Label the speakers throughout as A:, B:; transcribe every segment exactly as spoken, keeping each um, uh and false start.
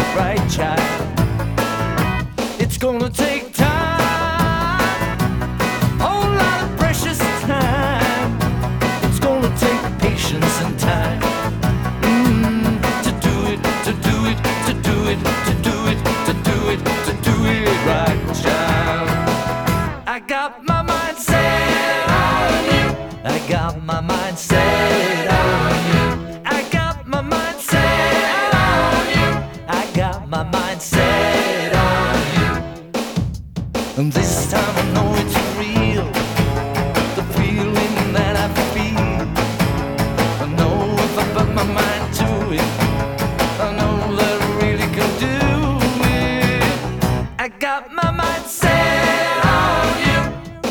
A: right, child. It's gonna take time, a whole lot of precious time. It's gonna take patience and time mm, to do it, to do it, to do it, to do it, to do it, to do it right, child. I got my mind set on you. I got my mind set on you. I got my mind set on you. I got my mind set on you. And this time I know it's real, the feeling that I feel. I know if I put my mind to it, I know that I really can do it. I got my mind set on you,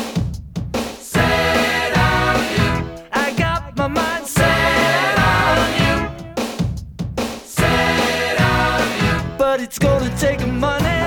A: set on you. I got my mind set on you, set on you. But it's gonna take money.